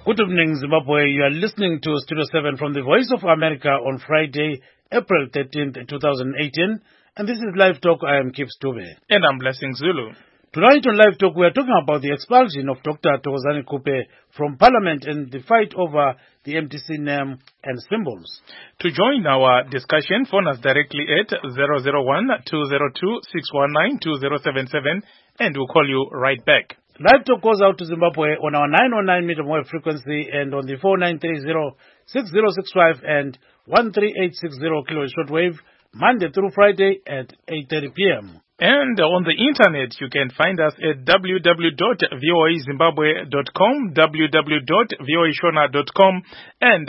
Good evening, Zimbabwe. You are listening to Studio 7 from the Voice of America on Friday, April 13th, 2018. And this is Live Talk. I am Kip Stube. And I'm Blessing Zulu. Tonight on Live Talk, we are talking about the expulsion of Dr. Thokozani Kupe from Parliament and the fight over the MTC name and symbols. To join our discussion, phone us directly at 001-202-619-2077 and we'll call you right back. Live Talk goes out to Zimbabwe on our 909 meter wave frequency and on the 4930-6065 and 13860 kilohertz shortwave, Monday through Friday at 8:30 p.m. And on the internet, you can find us at www.voazimbabwe.com, www.voashona.com, and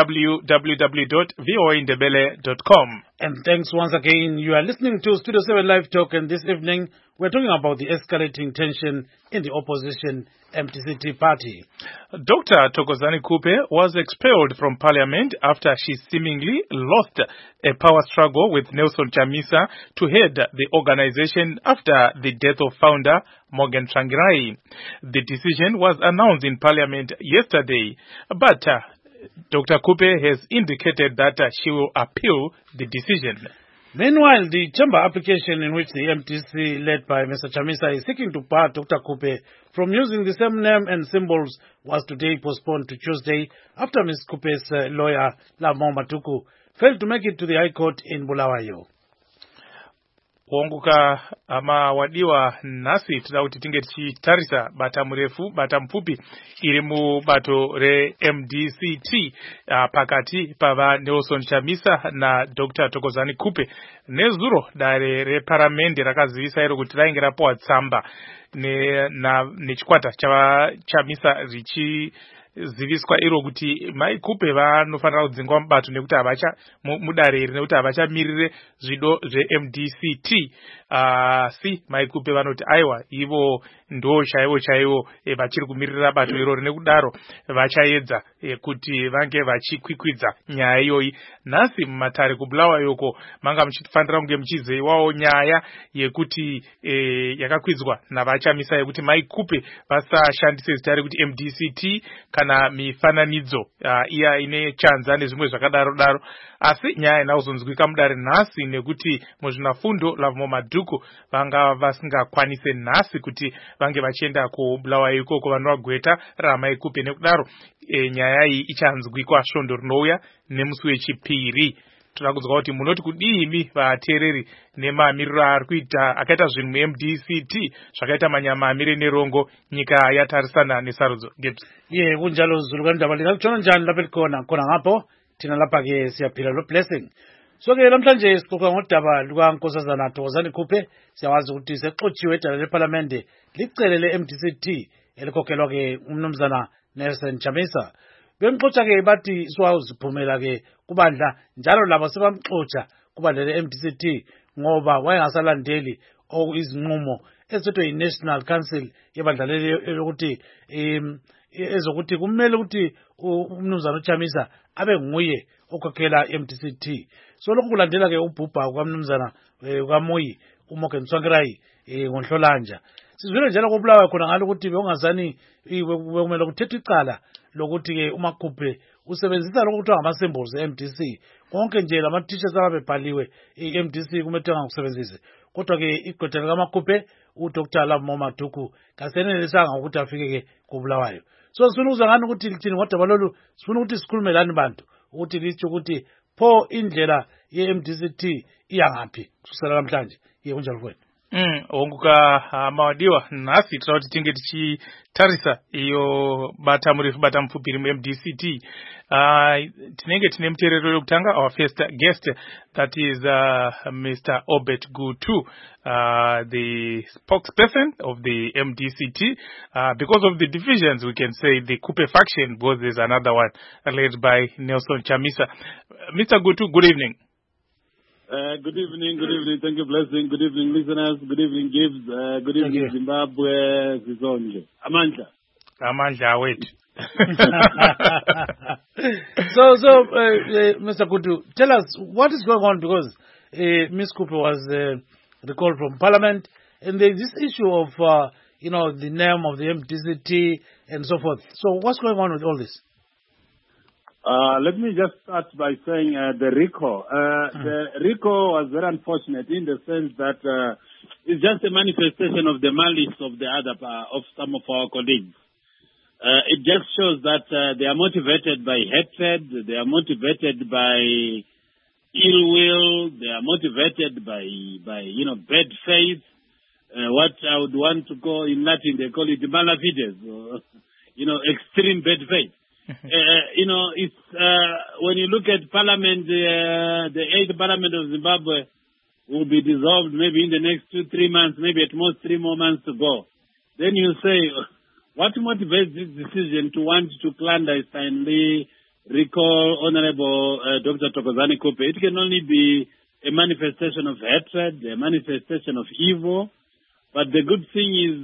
www.voaindebele.com. And thanks once again. You are listening to Studio 7 Live Talk, and this evening we're talking about the escalating tension in the opposition MTCT party. Dr. Thokozani Kupe was expelled from Parliament after she seemingly lost a power struggle with Nelson Chamisa to head the organization after the death of founder Morgan Tsvangirai. The decision was announced in Parliament yesterday, but Dr. Kupe has indicated that she will appeal the decision. Meanwhile, the chamber application in which the MTC led by Mr. Chamisa is seeking to bar Dr. Kupe from using the same name and symbols was today postponed to Tuesday after Ms. Kupe's lawyer, Lamo Matuku, failed to make it to the High Court in Bulawayo. Kuonguka wadiwa nasi tidauti tinge tichitarisa bata mrefu bata mfupi iri mu bato re MDCT pakati pava Nelson Chamisa na Dr. Thokozani Kupe nezuro dare re paramende rakazivisa iro kuti rainge rapuwa tsamba nechikwata chava Chamisa ziviswa iro kuti mai Kupe vanofanira kudzingwa mubato nekuti avacha mudare iri nekuti avachamirire zvido zveMDCT. Si mai Kupe vanoti aiwa ivo ndo chaivo vachiri kumirira bato iroro nekudaro vachaedza kuti vange vachikwikwidza nyaya iyoyi. Nhasi mumatare kuBulawayo manga muchifanira kunge muchizivawo nyaya yekuti yakakwidzwa navachamisa yekuti mai Kupe vasashandise zita rekuti MDCT kana mifananidzo iya ine chanza nezvimwe zvakadaro. Asi nyaya inazonzwika mudare nhasi nekuti muzvinafundo Lavmo Madhuku vanga vasingakwanise nhasi kuti vange vachienda kuBulawayo ikoko vanovagweta ramai Kupe nekudaro nyaya iyi ichanzwikwa svondo rinouya nemusi wechipiri. Toda kunzwa kuti munoti kudini vateereri nemamiriro ari kuita akaita zvinhu muMDCT zvakaita manyamamire nerongo nyika yatarisana nesarudzo. Kunjalo Zulu kandaba lingatshona njani lapha likhona ngapho thina lapha ke siyaphila lo Blessing. So ke namhlanje sixoxa ngodaba lukaNkosazana Thokozani Kupe. Siyawazi ukuthi sexotshiwe edala leParlamente licele leMDCT elikhokhelwa ke umnumzana Nelson Chamisa. Bemxotsha ke bathi siwaziphumela ke kubandla njalo labo sebamxotsha kubandla leMDCT ngoba wayengasalandeli izinqumo ezithethwe yiNational Council yebandla lokuthi ezokuthi kumele ukuthi umnumzana Chamisa abe nguye okhokhela iMDCT. So lokhu kulandela ke ubhubha kwamnumzana kaMoyi uMorgan Tsvangirai ngoNhlolanja. Sizwile njalo koBulawayo khona ngalo ukuthi bengazani bekumele kuthethwe icala lokuthi ke uMakupe usebenzisa lokho kuthiwa ngama symbols eMDC. Konke nje lama t-shirts abebhaliwe eMDC kumele angakusebenzise. Kodwa ke igqwetha likaMakupe uDr. Lavmo Matuku kasenelisanga ukuthi afike ke koBulawayo. So sifuna ukuzwa ngani ukuthi lithini ngodaba lolu, sifuna ukuthi sikhulume lani bantu ukuthi lithi ukuthi pho indlela yeMDCT iyangaphi kusukela namhlanje. Kunjalo kwenu. Onguka mawadiwa nasi tutawati tinge tichitarisa iyo bata mrefu bata mfupi MDCT. Tinenge tine mterero yokutanga our first guest, that is Mr. Obet Gutu, the spokesperson of the MDCT. Because of the divisions, we can say the Kupe faction, because there's another one led by Nelson Chamisa. Mr. Gutu, good evening. Good evening. Thank you, Blessing. Good evening, listeners. Good evening, Gibbs. Good evening, Zimbabwe. Zizonje. Amandla, wait. So, Mr. Gutu, tell us what is going on, because Ms. Kupe was recalled from Parliament, and there is this issue of the name of the MDCT and so forth. So what's going on with all this? Let me just start by saying the RICO. The RICO was very unfortunate in the sense that it's just a manifestation of the malice of the of some of our colleagues. It just shows that they are motivated by hatred, they are motivated by ill will, they are motivated by bad faith. What I would want to call in Latin, they call it malafides, or, extreme bad faith. It's when you look at Parliament, the 8th Parliament of Zimbabwe will be dissolved maybe in the next 2-3 months, maybe at most 3 more months to go. Then you say, what motivates this decision to want to clandestinely recall Honorable Dr. Thokozani Kupe? It can only be a manifestation of hatred, a manifestation of evil. But the good thing is,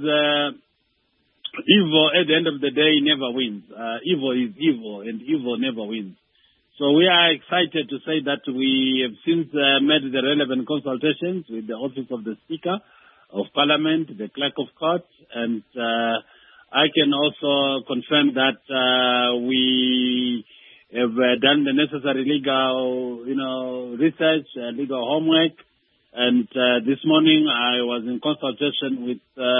evil at the end of the day never wins. Evil is evil, and evil never wins. So we are excited to say that we have since made the relevant consultations with the Office of the Speaker of Parliament, the Clerk of Court, and I can also confirm that we have done the necessary legal, research, legal homework. And this morning I was in consultation with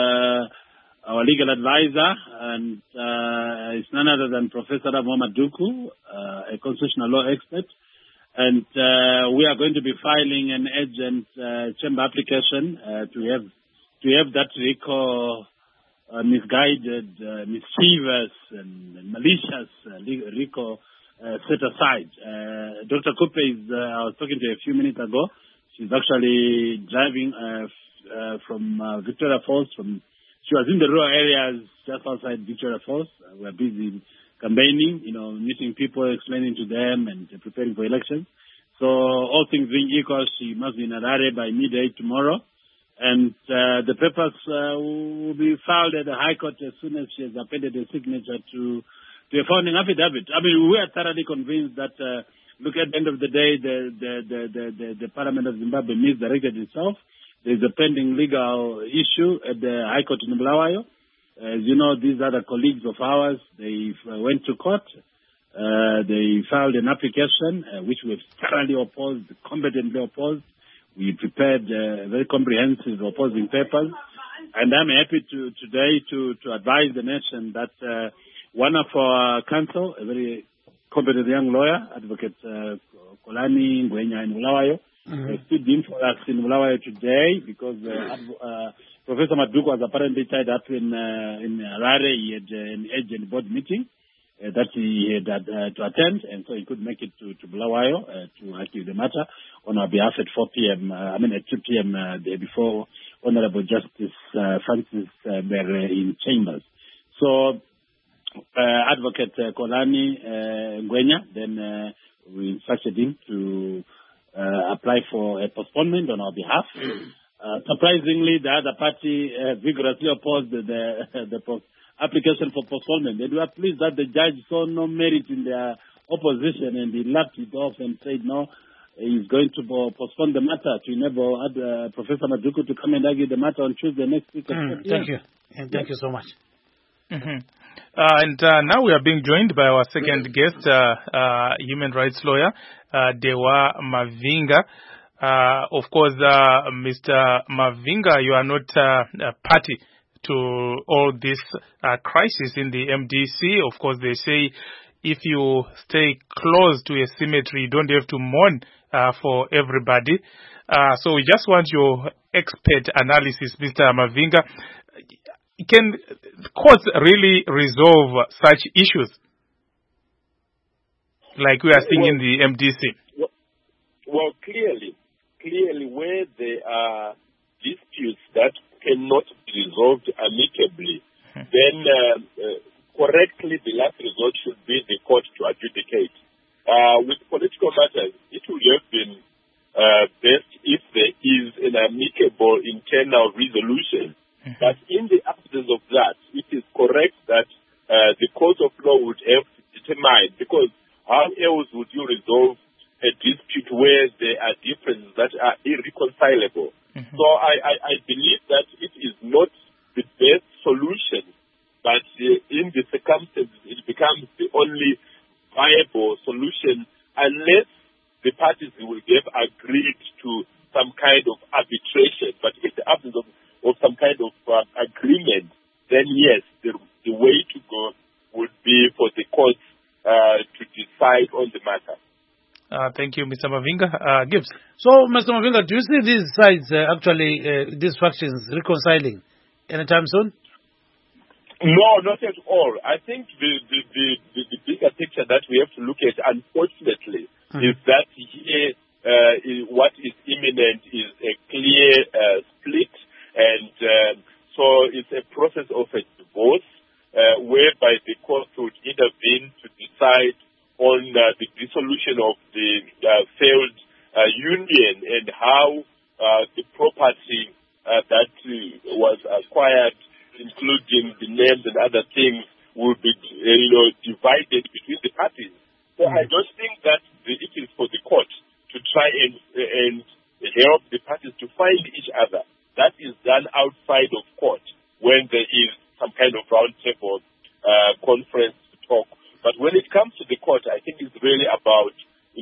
our legal advisor, and it's none other than Professor Muhammad Duku, a constitutional law expert. And we are going to be filing an urgent chamber application to have that RICO misguided, mischievous, and malicious RICO set aside. Dr. Kupe I was talking to her a few minutes ago. She's actually driving from Victoria Falls. She was in the rural areas just outside Victoria Falls. We're busy campaigning, meeting people, explaining to them, and preparing for elections. So all things being equal, she must be in Harare by midday tomorrow. And the papers will be filed at the High Court as soon as she has appended a signature to a founding affidavit. I mean, we are thoroughly convinced that look, at the end of the day, the Parliament of Zimbabwe misdirected itself. There's a pending legal issue at the High Court in Bulawayo. As you know, these other colleagues of ours, they went to court. They filed an application, which we've thoroughly opposed, competently opposed. We prepared very comprehensive opposing papers. And I'm happy today to advise the nation that one of our counsel, a very competent young lawyer, Advocate Kolani Ngwenya in Bulawayo, stood in for us in Bulawayo today because Professor Maduku was apparently tied up in Harare. He had an agent board meeting that he had to attend, and so he couldn't make it to Bulawayo to argue the matter on our behalf at 4 p.m. At 2 p.m. the day before Honorable Justice Francis Bere in chambers. So Advocate Kolani Ngwenya then we instructed him to apply for a postponement on our behalf. Surprisingly, the other party vigorously opposed the application for postponement. They were pleased that the judge saw no merit in their opposition, and he laughed it off and said, no, he's going to postpone the matter to enable Professor Maduku to come and argue the matter on Tuesday next week. Thank you. And thank you so much. Mm-hmm. And now we are being joined by our second guest, human rights lawyer, Dewa Mavinga. Of course, Mr. Mavinga, you are not party to all this crisis in the MDC. Of course, they say if you stay close to a cemetery, you don't have to mourn for everybody. So we just want your expert analysis, Mr. Mavinga. Can courts really resolve such issues like we are seeing in the MDC? Well, clearly where there are disputes that cannot be resolved amicably, then correctly the last resort should be the court to adjudicate. With political matters, it would have been best if there is an amicable internal resolution. But in the absence of that, it is correct that the court of law would have to determine, because how else would you resolve a dispute where there are differences that are irreconcilable? So I believe that it is not the best solution circumstances, it becomes the only viable solution unless the parties will get agreed to some kind of arbitration. But in the absence of some kind of agreement, then yes, the way to go would be for the courts to decide on the matter. Thank you, Mr. Mavinga. Gibbs. So, Mr. Mavinga, do you see these sides these factions reconciling anytime soon? No, not at all. I think the bigger picture that we have to look at, unfortunately, is that here what is imminent is a clear split, and so it's a process of a divorce whereby the court would intervene to decide on the dissolution of the failed union and how the property that was acquired, including the names and other things, will be divided between the parties. So I don't think that it is for the court to try and help the parties to find each other. That is done outside of court when there is some kind of round table conference to talk. But when it comes to the court, I think it's really about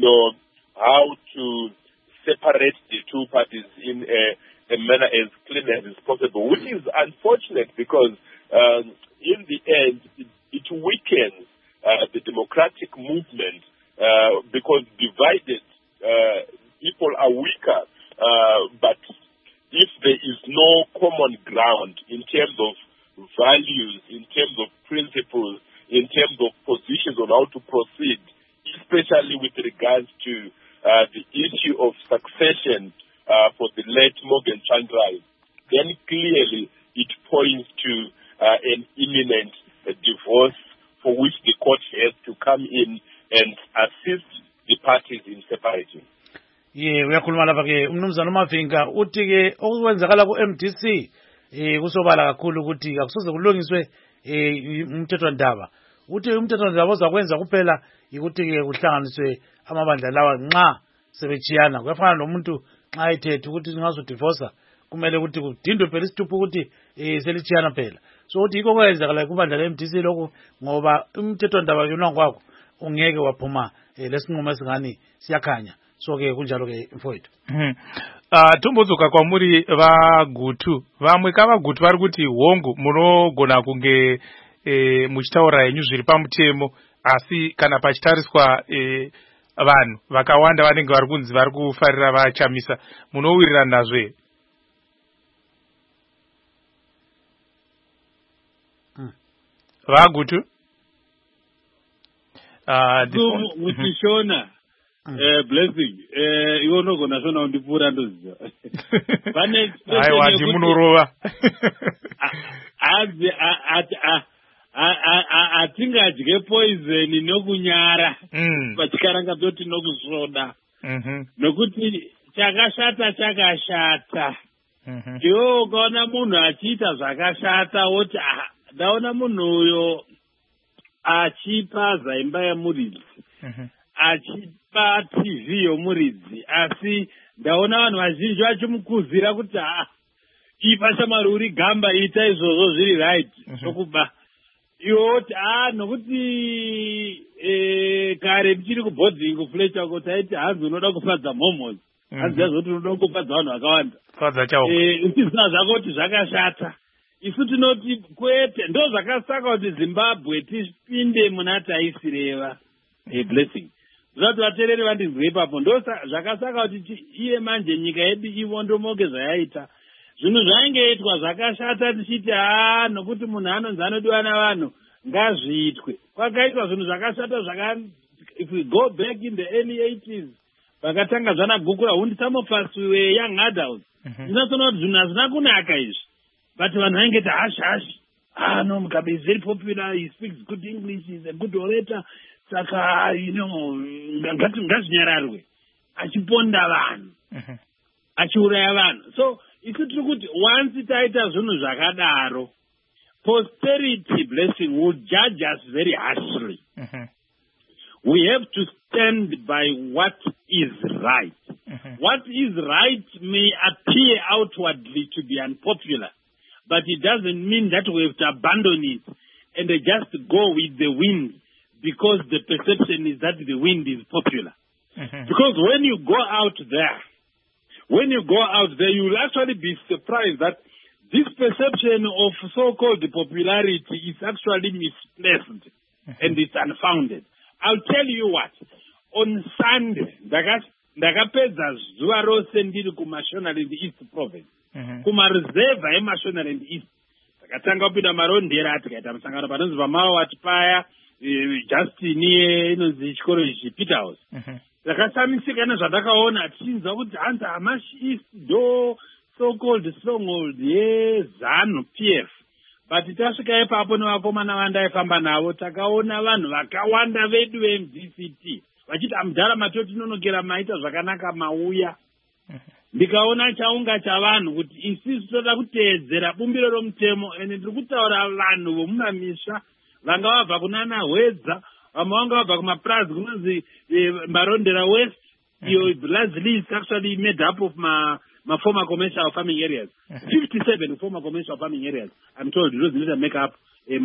how to separate the two parties in a manner as clean as possible, which is unfortunate because in the end it weakens the democratic movement because divided people are weaker. But if there is no common ground in terms of values, in terms of principles, in terms of positions on how to proceed, especially with regards to the issue of succession for the late Morgan Tsvangirai, then clearly it points to an imminent divorce for which the court has to come in and assist the parties in separating. Uyakhuluma lapha ke umnumzana uMavinga uthi ke okwenzakala ku MDC kusobala kakhulu ukuthi akusoze kulungiswe umthethwandaba. Uthi umthethwandaba ozakwenza kuphela ukuthi ke kuhlanganiswe amabandla lawa nxa sebechiyana. Kuyafana nomuntu nxa ethethe ukuthi ngazodivorce kumele ukuthi kudindwe phela isithupha ukuthi selichiyana phela. So uthi yikho kwenzakala kubandla le MDC lokho ngoba umthethwandaba yona kwakho ungeke waphuma lesinqumo esingani siyakhanya. So ke kunjalo ke mfowethu. Tombozoka kwamuri vagutu vamwe kavagutu vari kuti hongu munogona kunge muchitaura henyu zviri pamutemo asi kana pachitariswa vanhu vakawanda vanenge vari kunzi vari kufarira vachamisa munowirirana nazvo here? Vagutu Mutishona Blessing iwo nogona zvona undipfuura ndoziva aiwa ndimunorova atingadye poison nokunyara pachikaranga toti nokusvoda nokuti chakashata chakashata. Iwo ukaona munhu achiita zvakashata woti ndaona munhu uyo achipa imba yemuridzi achipa TV yomuridzi asi ndaona vanhu vazhinji vachimukuzira kuti ipa shamwari uri gamba ita izvozvo zviri right sokuba iwo kuti nokuti kare tichiri kubhodhingi kuflecha kuti taiti hanzi unoda kufadza momos hanzi yazvoti unoda kufadza vanhu vakawanda uchizina zvako kuti zvakashata. Isu tinoti kwete ndo zvakasaka kuti Zimbabwe tipinde muna taisireva Blessing zvati vatereri vandinzwe ipapo ndo zvakasaka kuti iye manje nyika yedu ivondomoke zvayaita zvinhu zvainge itwa zvakashata tichiti nokuti munhu anonzi anodiwa navanhu ngazviitwe. Kwakaitwa zvinhu zvakashata if we go back in the early 80s vakatanga zvanagukura hundi some of us we were young adults ndinatsoona kuti zvinhu hazvina kunaka izvi but vanhu vaingeti hashi no Mugabe is very popular, he speaks good English, he's a good orator, saka ngazvinyararwe achiponda vanhu achiuraya vanhu. So isu tiri kuti once taita zvinhu zvakadaro posterity Blessing will judge us very harshly. We have to stand by what is right. What is right may appear outwardly to be unpopular, but it doesn't mean that we have to abandon it and they just go with the wind because the perception is that the wind is popular. Because when you go out there, you will actually be surprised that this perception of so-called popularity is actually misplaced and it's unfounded. I'll tell you what. On Sunday, ndakapedza zuva rose ndiri kuMashonaland East Province, kumareserva eMashonaland East. Takatanga kupinda marondera tikaita musangano panonzi paMawat paya, Justin inonzi chikoro ichi Peterhouse. Takasamisika nezvandakaona tichinzwa kuti hanzi Hamash East do so-called stronghold yeZANU PF. But tasvika ipapo nevakomana vandaifamba navo takaona vanhu vakawanda vedu veMDCT vachiti amudhara matotinonokera maita zvakanaka mauya. Ndikaona chaunga chavanhu kuti isusu toda kuteedzera bumbiro romutemo ende ndiri kutaura vanhu vomumamisha vanga vabva kunana Hwedza, vamwe vanga vabva kumaPrazi kunonzi Marondera West. Iyo largely is actually made up of my former commercial farming areas. 57 former commercial farming areas. I'm told those later make up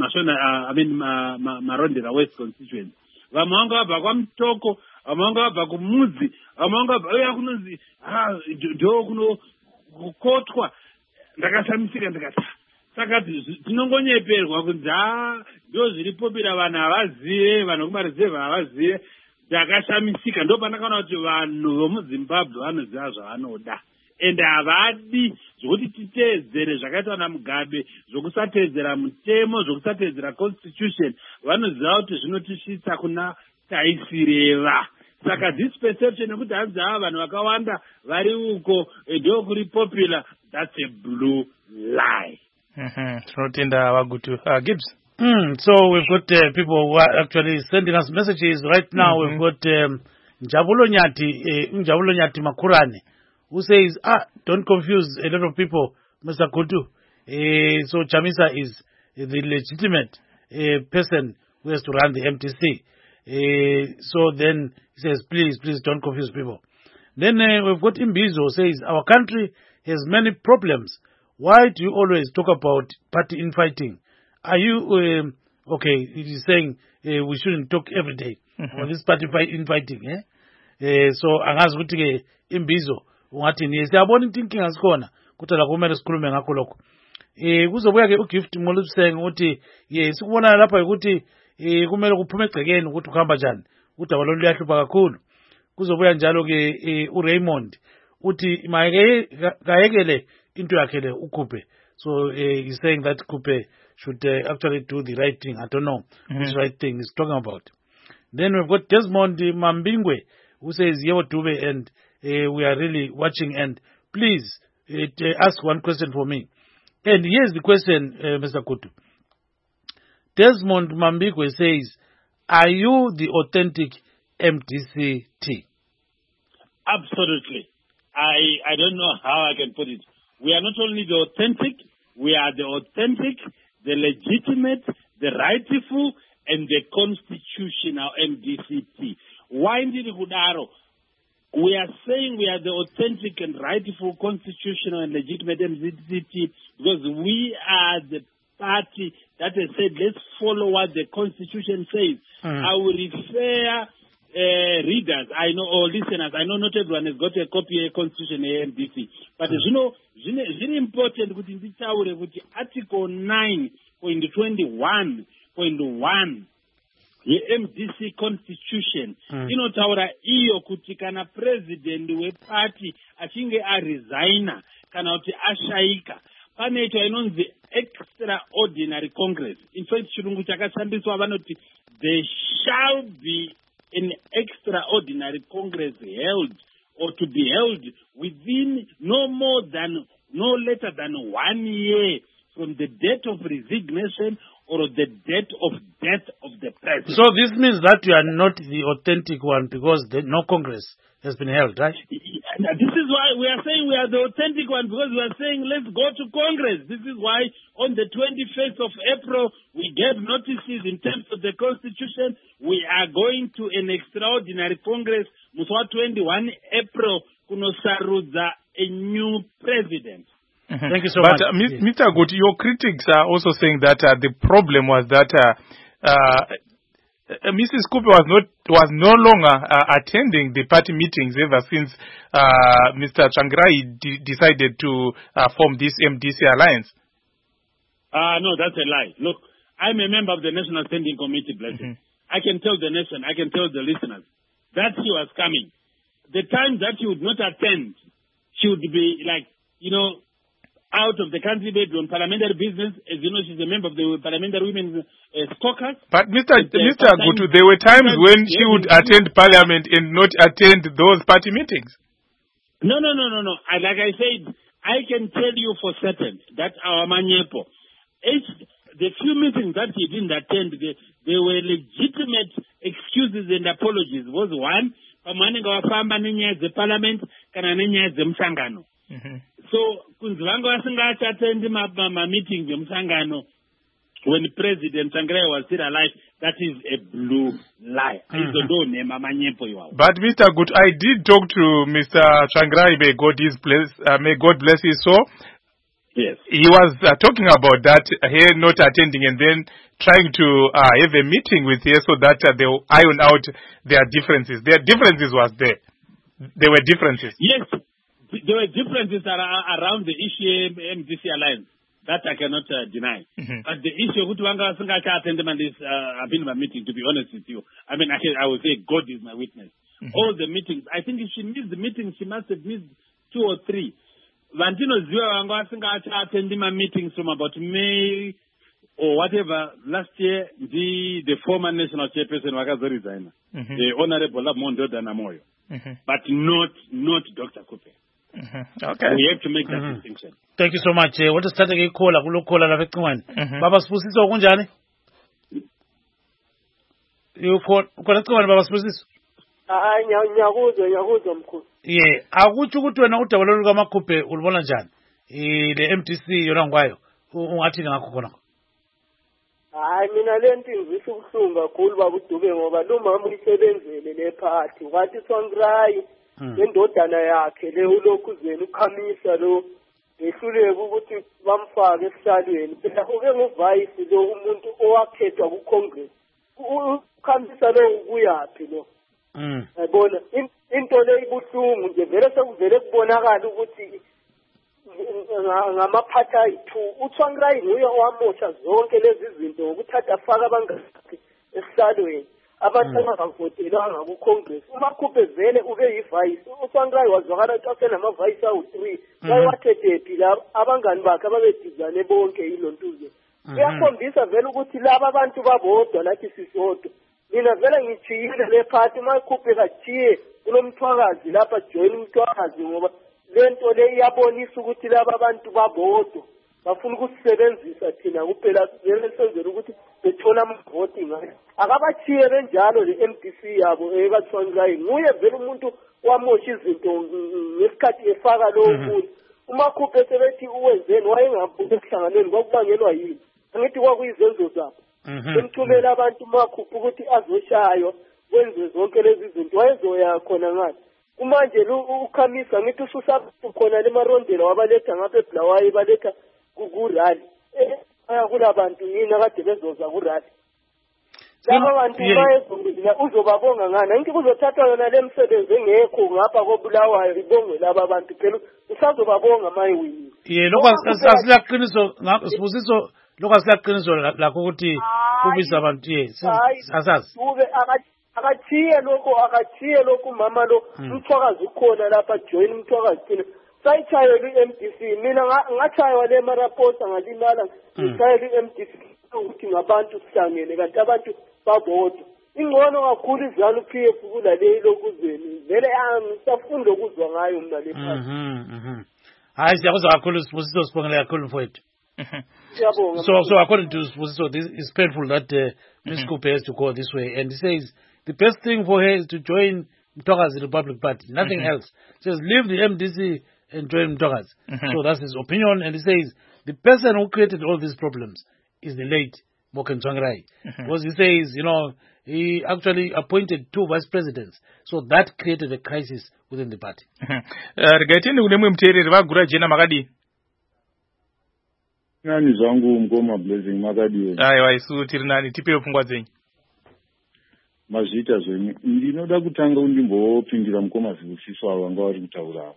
Marondera West constituency. Vamwe vanga vabva kwaMutoko, vamwe vanga vabva kuMudzi, vamwe vanga vabva kunonzi ndo kunokotwa. Ndakasamisika ndikati saka tinongonyeperwa kunzi ndo zviri popira vanhu havazive, vanhu kumareserva havazive. Ndakashamisika ndo pandakaona kuti vanhu vomuZimbabwe vanoziva zvavanoda ende havadi zvokuti titeedzere zvakaitwa naMugabe, zvokusateedzera mutemo, zvokusateedzera constitution. Vanoziva kuti zvinotisvitsa kuna taisireva. Saka this perception yekuti hanzi vanhu vakawanda vari uko ndo kuri popular, that's a blue lie. Tinotenda Wagutu. Gibbs. So we've got people who are actually sending us messages right now. We've got Njabulo Nyati Makurane, who says, don't confuse a lot of people, Mr. Kutu. So Chamisa is the legitimate person who has to run the MTC. So then he says, please don't confuse people. Then we've got Imbizo, says, our country has many problems. Why do you always talk about party infighting? Are you, okay, it is saying we shouldn't talk every day on this party infighting, so, angazi kuti Imbizo, ungati niyesi, aboni thinking asikona, kutala kumele sikhulume ngakho lokho. Kuzobuya ke uGift Molu saying ukuthi, yes, kubona lapha ukuthi, kumele kuphume egcekeni ukuthi ukuhamba njani, ukuthi abalolu liyahlupha kakhulu. Kuzobuya njalo ke uRaymond, uthi, kayekele into yakhe le uKupe. So, he's saying that Kupe should actually do the right thing. I don't know which right thing he's talking about. Then we've got Desmond Mambingwe, who says, Yewo Dube, and we are really watching. And please ask one question for me. And here's the question, Mr. Kutu. Desmond Mambingwe says, are you the authentic MDCT? Absolutely. I don't know how I can put it. We are not only the authentic, we are the authentic, the legitimate, the rightful, and the constitutional MDCT. Why did Kudaro? We are saying we are the authentic and rightful, constitutional, and legitimate MDCT because we are the party that has said, let's follow what the Constitution says. I will refer readers, I know, or listeners, I know not everyone has got a copy of the Constitution MDC, but you know, it's very important that Article 9.21.1 the MDC Constitution inotaura iyo kuti kana president weparty achinge aresigna kana kuti ashaika panoitwa inonzi extraordinary congress. In fact chirungu chakashandiswa vanoti there shall be an extraordinary congress held or to be held within no later than 1 year from the date of resignation or the date of death of the president. So this means that you are not the authentic one because no Congress has been held, right? This is why we are saying we are the authentic one, because we are saying let's go to Congress. This is why on the 21st of April we gave notices in terms of the Constitution. We are going to an extraordinary Congress. Muswa 21 April kunosarudza a new president. Thank you so but, much. Mr. Guti, your critics are also saying that the problem was that Mrs. Cooper was no longer attending the party meetings ever since Mr. Tsvangirai decided to form this MDC alliance. No, that's a lie. Look, I'm a member of the National Standing Committee, Blessing. I can tell the nation, I can tell the listeners that she was coming. The time that she would not attend, she would be out of the country based on parliamentary business. As you know, she's a member of the Parliamentary Women's Caucus. But Mr. Gutu, there were times when she would attend parliament and not attend those party meetings. No. Like I said, I can tell you for certain that our Manyepo, the few meetings that he didn't attend, they were legitimate excuses and apologies. Was one, the parliament, so, kunzvango asingati attend my meetings when President Tsvangirai was still alive, that is a blue lie. But Mr. Good, I did talk to Mr. Tsvangirai, may God bless his soul. Yes. He was talking about that, he not attending and then trying to have a meeting with her so that they'll iron out their differences. Their differences was there. There were differences. Yes. There were differences around the issue MDC alliance. That I cannot deny. But the issue of Hutuanga Sangaka attended I've been in my meeting, to be honest with you. I mean, I would say God is my witness. All the meetings, I think if she missed the meeting, she must have missed 2 or 3. Vantino Ziwanga Sangaka attended my meetings from about May or whatever last year. The former national chairperson Wakazo resigned. The Honorable Mondo Danamoyo. But not Dr. Cooper. Okay. We have to make that distinction. Thank you so much. What is starting a call? La Vectwan. Baba Spusiso Gunjani? You call Baba Spusis? Yeah, I would you go to an outer Walogama Coupe, Ulvolajan, the MTC, Yorangwayo, who are taking a coconut. I mean, I learned in Visumba, Kulba, Tubema, no Mamma in a party. What is on dry? Indodana yakhe lehulokuzeni ukhamisalo ehlule ukuthi bamfake esisalweni phela ube nguvice lo umuntu owakhethwa ku Congress ukhambisa lo ukuyapi lo yabona into le ibuhlungu nje vele sekuvele kubonakala ukuthi ngamaphatha ayithu uTsvangirai nguye owamosha zonke lezi zinto ngokuthatha afaka abangakhi esisalweni abantu abavotelanga ku Congress uMakhuphe vele ube yivice uTsvangirai wazwakala xa senama-vice awu-3 bayewathethe labo abangani bakhe ababedizane bonke ilontuze kuyakhombisa vele ukuthi laba abantu babodwa lathi sisodwa mina vele ngijiyile le party uMakhuphe kajiye kunomthwakazi lapha join umthwakazi ngoba le nto le iyabonisa ukuthi laba abantu babodwa bafuna ukusebenzisa thina kuphela vele senzela ukuthi bethola amavoti ngayo akabachiye benjalo le MDC yabo ebaTsvangirai nguye vele umuntu wamosha izinto ngesikhathi efaka lo muntu uMakhuphe sebethi uwenzeni wayengabuke ehlanganweni kwakubangelwa yini angithi kwakuyizenzo zabo emthumela abantu uMakhuphe ukuthi azoshaywa kwenze zonke lezi zinto wayezoya khona ngathi kumanje ukhamisa ngithi ususa khona le marondela wabaletha ngapha eBulawayo baletha kurali kulabantu yini akade bezoza kurali laba bantu bayezongizila uzobabonga ngani angithi kuzothathwa yona le msebenzi engekho ngapha koBulawayo ibongwe laba bantu phela usazobabonga mayiwini lokho asilaqiniso Sibusiso lokho asilaqiniso lakho ukuthi kubisa abantu asazi ube akachiye lokho mama lo umthwakazi ukhona lapha join umthwakazi thina sayitshayela i-MDC mina ngachaywa le maraposa ngalimala ngitshayela i-MDC ukuthi ngabantu sihlangene kanti abantu babodwa ingcono kakhulu izanu PF kulale lokuzeni vele ngisafunda ukuzwa ngayo mina le phakathi hayi siyakuzwa kakhulu Sibusiso sibongele kakhulu mfowethu so according to Sibusiso this is painful that Ms. Cooper has to go this way and he says the best thing for her is to join Mtwakazi Republic Party nothing else. He says leave the MDC and join Mtwakazi. So that's his opinion and he says the person who created all these problems is the late Moken Tsvangirai because he says he actually appointed 2 vice presidents so that created a crisis within the party. Regaitini kune mwe mtereri vagura jena makadi nani zvangu mukoma Blessing makadiwe. Aiwa isu tiri nani, tipewo pfungwa dzenyu. Mazviita zvenyu. Ndinoda kutanga undimbopindira mukoma Zibusiso avo vanga vari kutaurawo.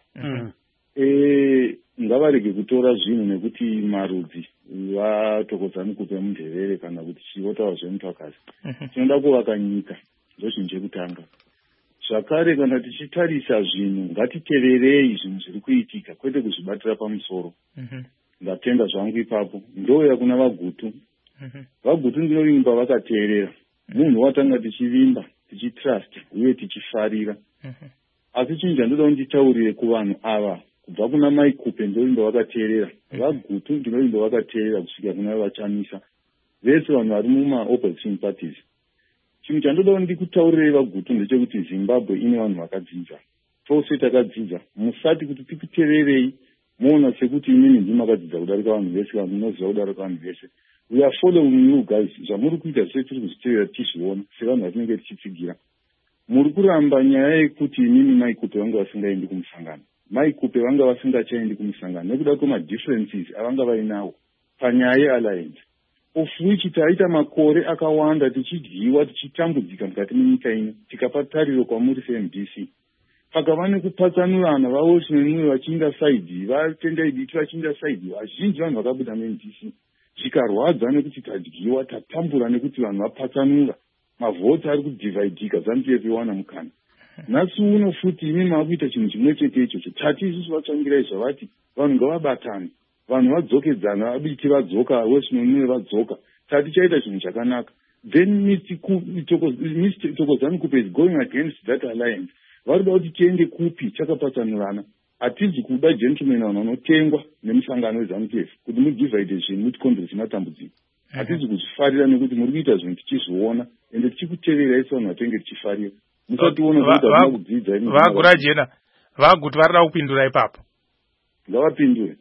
Ngavarege kutora zvinhu nekuti marudzi vatokodzani kupe mundevere kana kuti chivotaura zvemutwakazi. Tinoda kuvaka nyika, ndozvinhu chekutanga. Zvakare kana tichitarisa zvinhu ngatiteverei zvinhu zviri kuitika kwete kuzvibatira pamusoro. Ndatenda zvangu ipapo. Ndouya kuna Vagutu. Vagutu ndinovimba vakateerera. Munhu watanga tichivimba, tichitrust uye tichifarira. Asi chinhu chandoda kunditaurire kuvanhu ava kubva kuna Maikupe ndinovimba vakateerera. Vagutu ndinovimba vakateerera kusvika kuna Vachamisa. Vese vanhu vari muma-opposition parties. Chinhu chandoda ndikutaurirei Vagutu ndechekuti Zimbabwe ine vanhu vakadzidza. Tose takadzidza. Musati kuti tikuteererei moona sekuti inini ndimakadzidza kudarika vanhu vese, vanhu munoziva kudarika vanhu vese. We are following you guys. Zvamuri kuita zvese tiri kuzviteerera tichizviona sevanhu vatinenge tichitsigira. Muri kuramba nyaya yekuti inini Maikupe vanga vasingaendi kumusangano. Maikupe vanga vasingachaendi kumusangano nekuda kwemadifferences avanga vainawo panyaya yealliance. Of which taita makore akawanda tichidyiwa tichitambudzika mukati menyika ino tikapa tariro kwamuri seMDC. Pakava nekupatsanurana vaoshinenumwe vachiinda saidhi, vatendaiditi vachiinda saidhi, vazhinji vanhu vakabuda meMDC. Zvikarwadza nekuti tadyiwa, tatambura nekuti vanhu vapatsanura. Mavhoti ari kudhivaidhika, ZANU-PF iwana mukana. Nhasi uno futi imi makuita chinhu chimwe chete ichocho. Tati isusu vatsvangirai zvavati vanhu ngavabatane. Vanhu vadzokedzana, vabiti vadzoka, wesinonumwe vadzoka. Tati chaita chinhu chakanaka. Then Mr. Thokozani-Kupe is going against that alliance. Varikuda kuti tiende kupi chakapatsanurana. Hatizi kuda gentlemen vanhu vanotengwa nemusangano weZANU-PF kuti mudivhaide zvinhu mutikonzeresa matambudziko. Hatizi kuzvifarira nekuti muri kuita zvinhu tichizviona ende tichikuteerera isi vanhu vatenge tichifarira. Musationa kuti kudzidza Vagura jena Vagutu varida kupindura ipapo. Ngavapindure.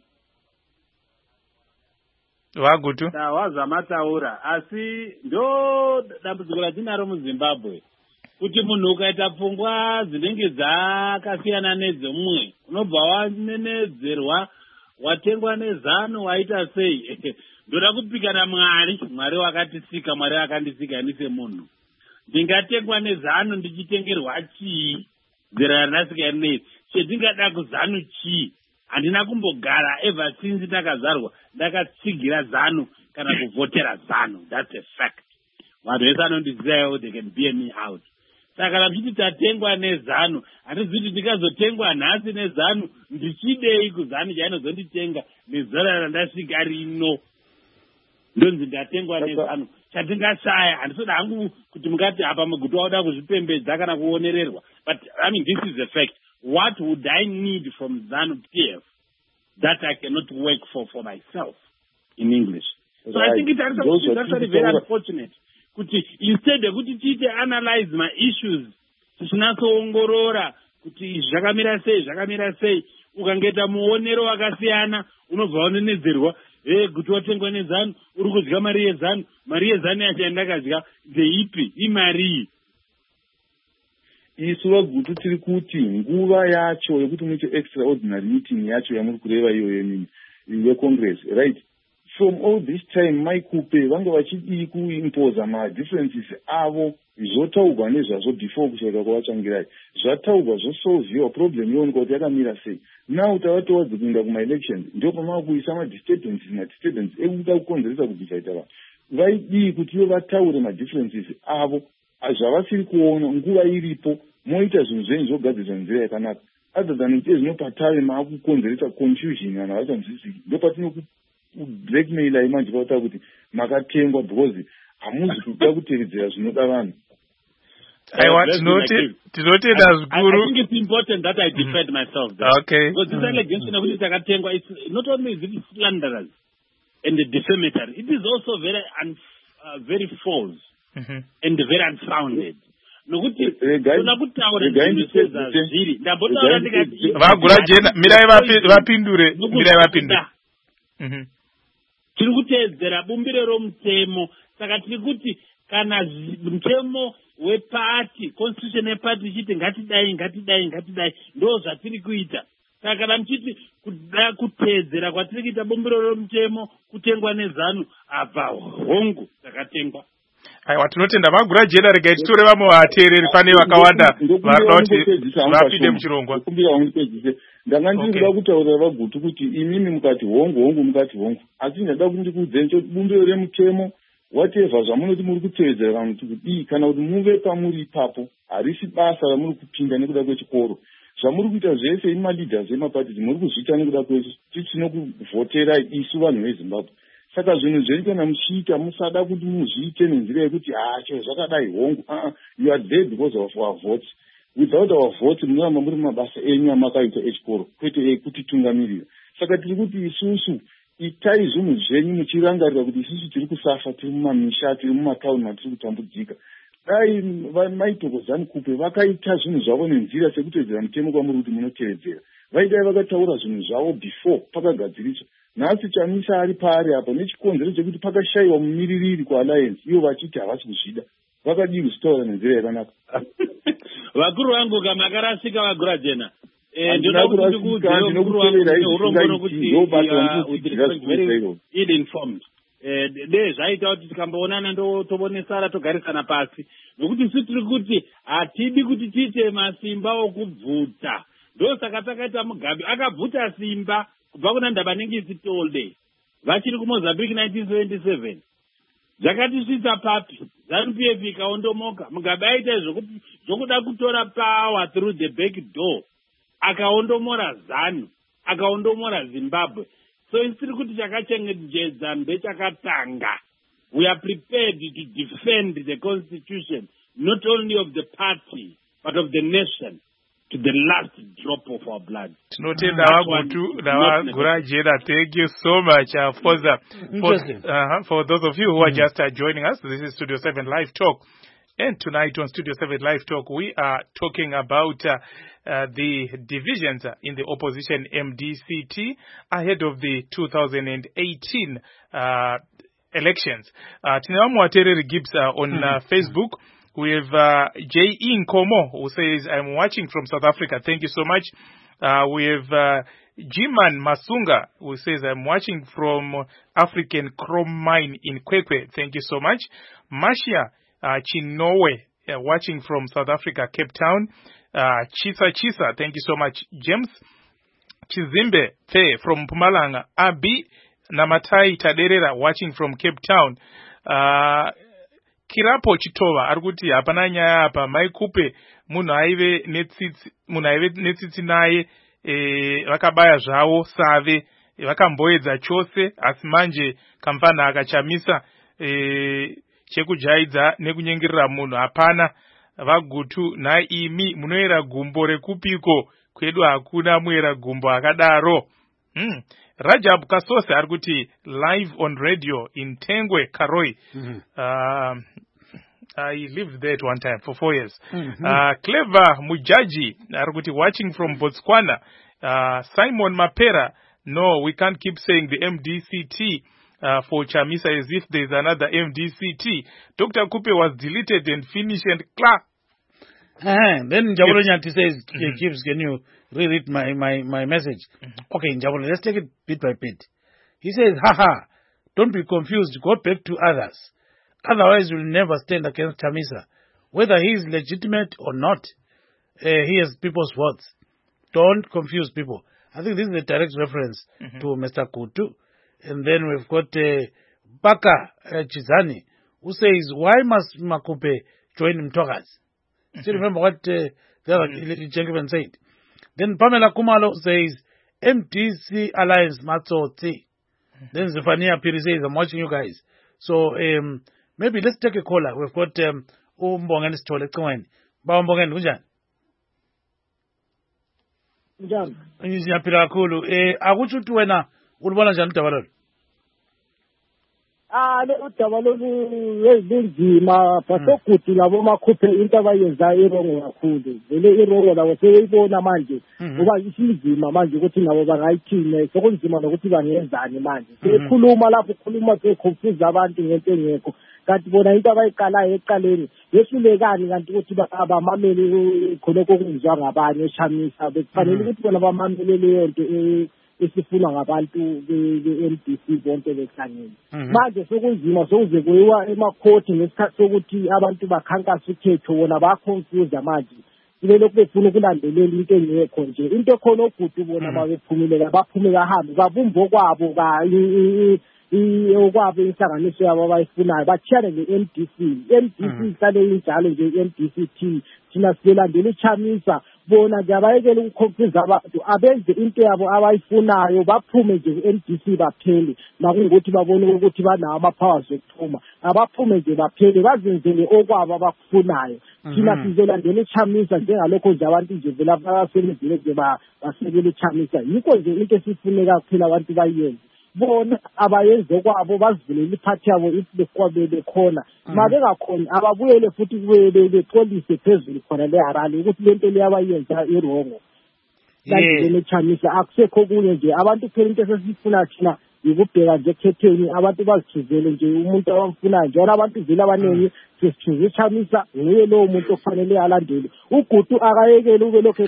Vagutu wazamataura asi ndo dambudziko ratinaro muZimbabwe kuti munhu ukaita pfungwa dzinenge dzakasiyana nedzemumwe unobva wanenedzerwa watengwa neZANU waita sei. Ndoda kupika naMwari wakatisika, Mwari akandisika ini semunhu. Ndingatengwa neZANU ndichitengerwa chii zera randasika rinei chendingada kuZANU chii. Handina kumbogara ever since ndakazarwa ndakatsigira ZANU kana kuvhotera ZANU. That's a fact. Vanhu vese anondizivawo, they can bear me out. Saka vachiti tatengwa neZANU, handizvi kuti ndikazotengwa nhasi neZANU ndichidei kuZANU chainozonditenga nezera randasvika rino. Ndonzi ndatengwa neZANU. Chatingashaya handisoda hangu kuti mungati apa Magutu wauda kuzvipembedza kana kuonererwa. But I mean, this is a fact. What would I need from ZANU-PF that I cannot work for myself in English? So I think it's actually very unfortunate. Kuti instead kuti tiite analyze my issues tichinatsoongorora kuti zvakamira sei ukangeta muonero wakasiyana unobva unenedzerwa Gutu watengwa neZANU uri kudya mari yeZANU yacho yandakadya ndeipi imari. Isu Vagutu tiri kuti nguva yacho yekuti muite extraordinary meeting yacho yamuri kureva iyoyo yeCongress, right? From all this time Maikupe vanga vachidi kuimposa madifferences avo zvotaurwa nezvazvo before kusvika kwavatsvangirai. Zvataurwa zvosolviwa, problem yoonekwa kuti yakamira sei. Now tavatodzi kuenda kuma-election ndio pamava kuisa madisturbance ekuda kukonzeresa kudivhaida vanhu. Vaidii kuti ivo vataure madifferences avo zvavasiri kuona nguva iripo moita zvinhu zvenyu zvogadzirwa nzira yakanaka. Other than it zvinopatave maakukonzeresa confusion vanhu havachanzwisisi. Ndo blackmail manje pautaura kuti makatengwa because hamuzi kuda kutevedzera zvinoda vanhu. Aiwa, tinotenda zvikuru. I think it's important that I defend myself there. Okay. Because this allegation of takatengwa, it's not only is it slanderous and defamatory, it is also very false and very unfounded. Nokuti kuna kutaura zvinhu sezvazviri ndambotaura ndikati Vagura jena mirai vapindure. Tiri kuteedzera bumbiro romutemo. Saka tiri kuti kana mutemo wepati, constitution yepati ichiti ngatidai ndo zvatiri kuita. saka kana muchiti kuda kuteedzera kwatiri kuita bumbiro romutemo kutengwa nezanu abva hongu dzakatengwa. Aiwa, tinotenda Magura Jeda. Regai titore vamwe vateereri, pane vakawanda varida kuti vapinde muchirongwa. Kumbira wangu pedzise ndanga ndiri kuda kutaurira vagutu kuti imimi mukati hongu mukati hongu, asi ndada kuti ndikuudzeni kuti bumbiro remutemo whatever zvamunoti muri kuteedzera vanhu kuti kana kuti muve pamuri ipapo harisi basa ramuri kupinda nekuda kwechikoro. Zvamuri kuita zvese imaleaders emaparties muri kuzviita nekuda tinokuvhotera isu vanhu veZimbabwe. Saka zvinhu zviri kana muchiita musada kuti muzviite nenzira yekuti chero zvakadai hongu. You are there because of our votes. Without our votes munoramba muri mabasa enyu amakaita echikoro kwete ekutitungamirira. Saka tiri kuti isusu itai zvinhu zvenyu muchirangarira kuti isusu tiri kusafa, tiri mumamisha, tiri mumatauni matiri kutambudzika. Dai maitokozani kupe vakaita zvinhu zvavo nenzira sekutedzera mutemo kwamuri kuti munoteedzera. Vaidai vakataura zvinhu zvavo before pakagadziriswa. Nhasi Chamisa ari pari apa nechikonzero chekuti pakashayiwa mumiririri kualliance, ivo vachiti havasi kuzvida. Vakadii kuzvitaura nenzira yakanaka. Vakuru vangu kama makarasika Magura Jena. Zvaita kuti tikamboonana tobonesara togarisana pasi nokuti isu tiri kuti hatidi kuti tiite masimba okubvuta. Ndosaka takaita Mugabe akabvuta simba kubva kuna Ndabaningisi Tolde vachiri kuMozambique 1977. Zvakatisvitsa papi ZANU-PF ikaondomoka. Mugabe aita zvokuda kutora power through the back door, akaondomora ZANU, akaondomora Zimbabwe. So isiri kuti chakachengetedza ndechakatanga. We are prepared to defend the constitution, not only of the party but of the nation, to the last drop of our blood. Tinotenda Vagutu Magura Jeda. Thank you so much for those of you who are just joining us. This is Studio 7 Live Talk. And tonight on Studio 7 Live Talk, we are talking about the divisions in the opposition MDCT ahead of the 2018 elections. Tinamu Atereri Gibbs on Facebook. We have J.E. Nkomo, who says, I'm watching from South Africa. Thank you so much. We have Jiman Masunga, who says, I'm watching from African Chrome Mine in Kwekwe. Thank you so much. Mashia Chinowe, watching from South Africa, Cape Town. Chisa, thank you so much. James Chizimbe Fe from Mpumalanga. Abi Namatai Taderera, watching from Cape Town. Kirapo Chitova arikuti hapana nyaya apa maikupe munhu aive netsitsi naye vakabaya zvavo save vakamboedza chose asi manje kamfana akachamisa chekujaidza nekunyengerera munhu hapana. Vagutu naimi munoera gumbo rekupiko kwedu hakuna muera gumbo akadaro. Rajab Kasose arikuti live on radio in Tengwe Karoi. I lived there at one time for 4 years. Clever Mujaji arikuti watching from Botswana. Simon Mapera, no, we can't keep saying the MDCT for Chamisa as if there's another MDCT. Dr. Kupe was deleted and finished and clap. Then Njabolo Nyanti says, Gibbs, can you reread my message? Okay, Njabolo, let's take it bit by bit. He says, don't be confused, go back to others. Otherwise, you'll never stand against Chamisa. Whether he is legitimate or not, he has people's votes. Don't confuse people. I think this is a direct reference to Mr. Kutu. And then we've got Baka Chizani, who says, why must Makupe join Mtogas? Still remember what the other gentleman said. Then Pamela Kumalo says, MDC Alliance Matsoti. Then Zefania Piri says, I'm watching you guys. So maybe let's take a caller. We've got Umbongan Stole Coin. Baumbongan, Ujan. Ujan. Nizia Kulu. Aguchu Tuena, Urbana Jantaval. Utabalolu wezindima pasokuthi labo makhuphe into abayenza irongo kakhulu vele irongo labo seyibona manje ngoba isinzima manje ukuthi nabo bangayithine sokunzima nokuthi bangenzani manje sekhuluma lapho ukhuluma seconfuse abantu ngento engekho kanti bona into abayiqalayo ekuqaleni yehlulekani kanti ukuthi abamameli khonokho okuzwa ngabanye eChamisa bekufanele ukuthi bona bamamele leyo nto esifunwa ngabantu be-MDC bonke behlangene manje sokunzima sokuze kuyiwa emakhoti ngesikhathi sokuthi abantu bakhankasa ukhetho bona baconfuse manje ibe lokhu befuna ukulandelela into engekho nje into khona ogudu bona babephumelela baphume bahambe babumbo kwabo okwabo inhlanganiso yabo abayifunayo bathiyane ne-MDC ihlale injalo nje i-MDC thina silandela iChamisa bona nje abayekele ukuconfuse abantu abenze into yabo abayifunayo baphume nje ku-MDC baphele nakungukuthi babone ukuthi banawo ama-powers okuphuma abaphume nje baphele bazenzele okwabo abakufunayo thina sizolandela iChamisa njengalokho nje abantu nje vela basebenzile nje basekele iChamisa yikho nje into esifuneka kuphela abantu bayenze bona abayenze okwabo bazivulela iphathi yabo if bekhona mabengakhoni ababuyele futhi becolise phezulu khona le-Harare ukuthi lento le abayenza irongo landele eChamisa akusekho kunye nje abantu phela into esesifuna thina yikubheka nje ekhetheni abantu bazithuzele nje umuntu abamfunayo njalo abantu vele abaningi sesithuze iChamisa nguye lowo muntu ofanele alandele ugudu akayekele ube lokho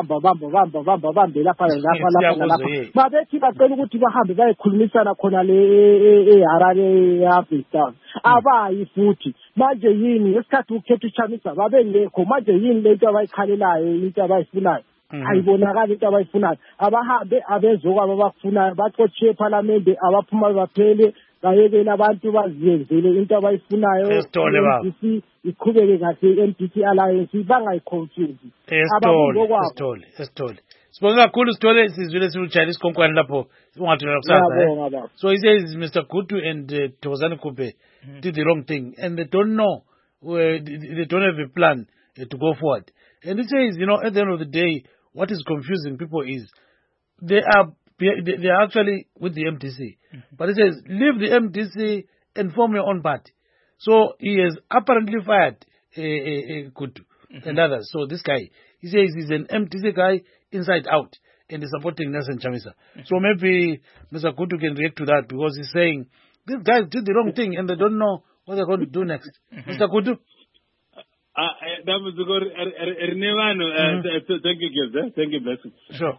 bamba lapha mabethi bacela ukuthi bahambe bayekhulumisana khona e-Harare eAfrican abayi futhi manje yini ngesikhathi ukhetha iChamisa babengekho manje yini lento abayikhalelayo into abayifunayo ayibonakala into abayifunayo abahambe abezokwabo abakufunayo baxotshe eParliament abaphuma baphele bayekela abantu bazenzele into abayifunayo MDC iqhubeke kahle MDC alliance bangayiconfuse Esithole sibonga kakhulu Sithole sizwile silujayela isikhonkwane lapho ungathola kusasa so he says Mr. Gutu and Thokozani Kupe did the wrong thing and they don't know they don't have a plan to go forward and he says at the end of the day what is confusing people is they are actually with the MDC. But he says, leave the MDC and form your own party. So he has apparently fired Gutu and others. So this guy, he says he's an MDC guy inside out and he's supporting Nelson Chamisa. So maybe Mr. Gutu can react to that because he's saying, these guys did the wrong thing and they don't know what they're going to do next. Mr. Gutu? Thank you, Blessing. Sure.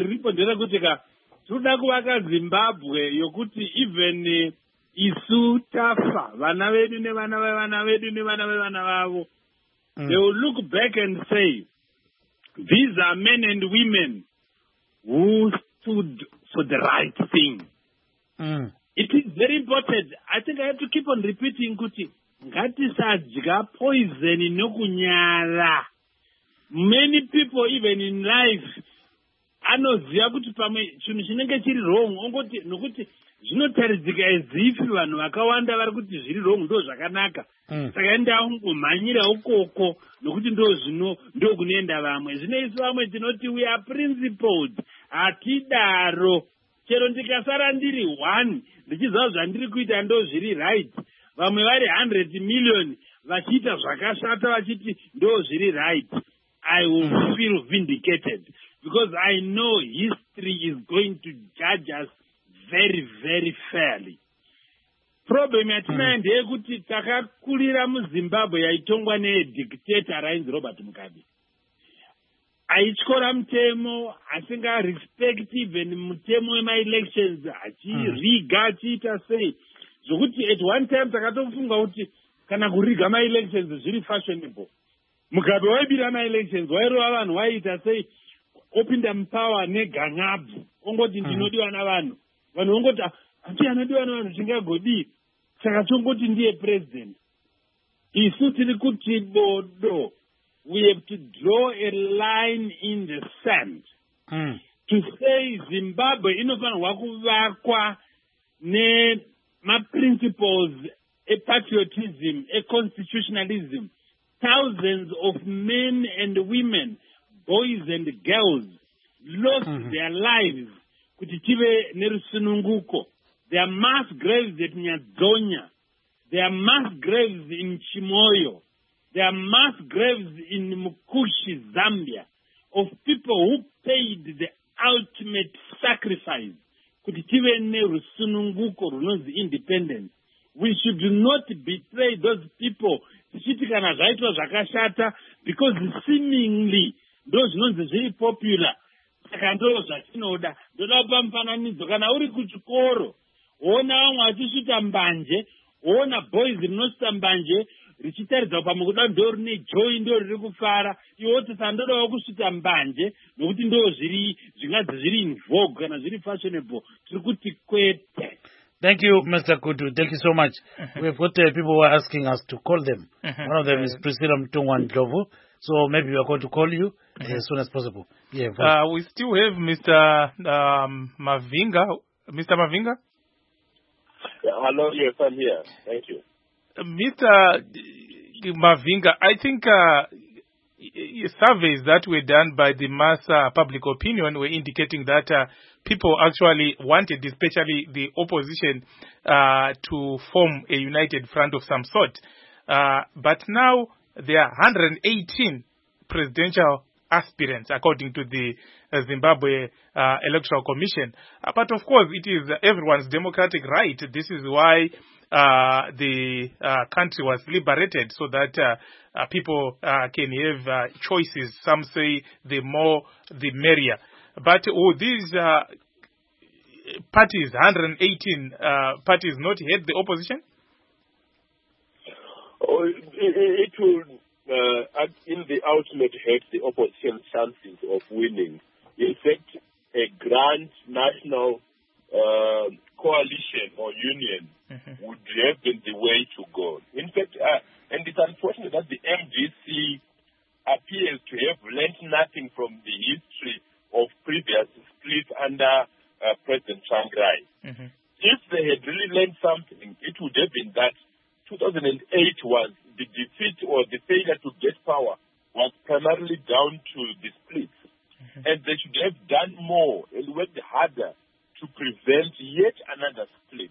Toda kuvaka Zimbabwe yokuti even isu tafa vana vedu nevana vevana vavo they will look back and say these are men and women who stood for the right thing. It is very important. I think I have to keep on repeating kuti ngatisadya poison nokunyara. Many people even in life anoziva kuti pamwe chinhu chinenge chiri wrong ongoti nokuti zvinotaridzika ezifi vanhu vakawanda vari kuti zviri wrong ndo zvakanaka saka enda ungomhanyira ukoko nokuti ndo kunoenda vamwe zvinoisi vamwe tinoti we are principled hatidaro chero ndikasara ndiri 1 ndichiziva zvandiri kuita ndo zviri right vamwe vari 100 million vachiita zvakashata vachiti ndo zviri right I will feel vindicated because I know history is going to judge us very, very fairly. Problem yatinayo ndeyekuti takakurira muZimbabwe yaitongwa nedictator rainzi Robert Mugabe. Aityora mutemo asingarespect even mutemo wema-elections achiriga achiita sei zvokuti at one time takatofunga kuti kana kuriga ma-elections zviri fashionable. Mugabe waibira ma-elections wairova vanhu waiita sei opinda mupower neganyabu ongoti ndinodiwa navanhu vanhu ongoti ati anodiwa navanhu zvingagodii saka tongoti ndiye president isu tiri kuti bodo we have to draw a line in the sand to say Zimbabwe inofanirwa kuvakwa nema-principles a-patriotism, a-constitutionalism. Thousands of men and women, boys and girls lost their lives kuti tive nerusununguko. There are mass graves at Nyadonya. There are mass graves in Chimoyo. There are mass graves in Mukushi, Zambia, of people who paid the ultimate sacrifice kuti tive nerusununguko runozi independence. We should not betray those people. Because seemingly those not very popular. Ona boys rinosvita mbanje richitaridza pamukuda ndo rine joy ndo riri kufara iwoti sandodawo kusvita mbanje nokuti ndo zvingadzi zviri in vogue kana zviri fashionable tiri kuti kwete. Thank you, Mr. Kudu. Thank you so much. We've got people who are asking us to call them. One of them is Priscilla Mtungwan Dlovu. So maybe we are going to call you as soon as possible. Yeah. We still have Mr. Mavinga. Mr. Mavinga? Hello, yes, I'm here. Thank you. Mr. Mavinga, I think surveys that were done by the mass public opinion were indicating that people actually wanted, especially the opposition, to form a united front of some sort. But now there are 118 presidential aspirants, according to the Zimbabwe Electoral Commission. But of course, it is everyone's democratic right. This is why the country was liberated, so that people can have choices. Some say the more, the merrier. But these parties, 118 parties, not hate the opposition? It will, in the ultimate, hurt the opposition's chances of winning. In fact, a grand national coalition or union would have been the way to go. In fact, and it's unfortunate that the MDC appears to have learned nothing from the history of previous splits under President Tsvangirai. If they had really learned something, it would have been that 2008 was the defeat or the failure to get power was primarily down to the splits. And they should have done more and worked harder to prevent yet another split.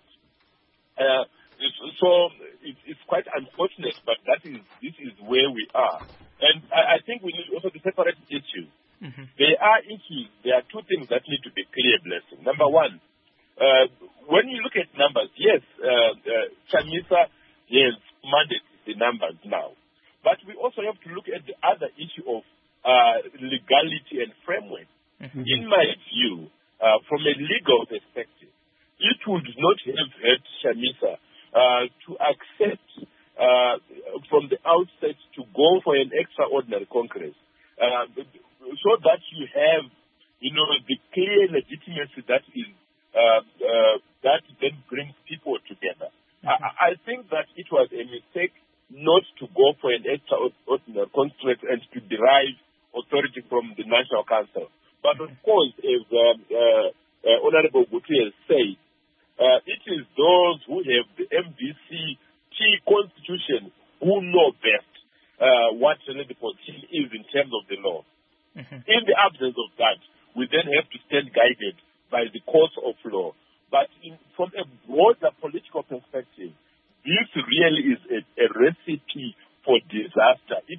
So it's quite unfortunate, but this is where we are. And I think we need also to separate issues. There are issues, there are two things that need to be clear, Blessing. Number one, when you look at numbers, yes, Chamisa has commanded the numbers now. But we also have to look at the other issue of legality and framework. In my view, from a legal perspective, it would not have hurt Chamisa to accept from the outset to go for an extraordinary Congress, so that you have, the clear legitimacy that is that then brings people together. I think that it was a mistake not to go for an extraordinary Congress and to derive authority from the National Council. But of course, as Honorable Gutu has said, it is those who have the MDC constitution who know best what the position is in terms of the law. In the absence of that, we then have to stand guided by the course of law. But from a broader political perspective, this really is a recipe for disaster. It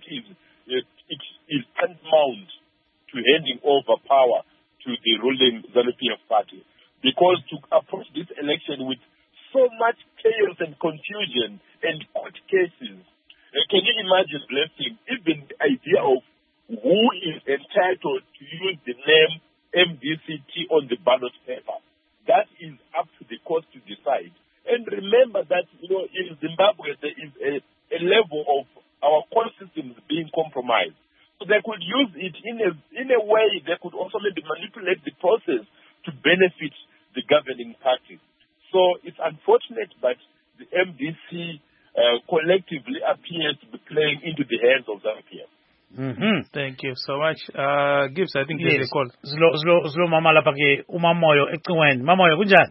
is tantamount to handing over power to the ruling ZANU-PF party. Because to approach this election with so much chaos and confusion and court cases, can you imagine, Blessing, even the idea of who is entitled to use the name MDCT on the ballot paper? That is up to the court to decide. And remember that, in Zimbabwe, there is a level of our court systems being compromised. So they could use it in a way, they could also maybe manipulate the process to benefit the governing party. So it's unfortunate, but the MDC collectively appears to be playing into the hands of ZANU-PF. Thank you so much. Gibbs, I think there's a call. Zlo mama lapha ke umamoyo ecingweni. Mamoyo kunjani?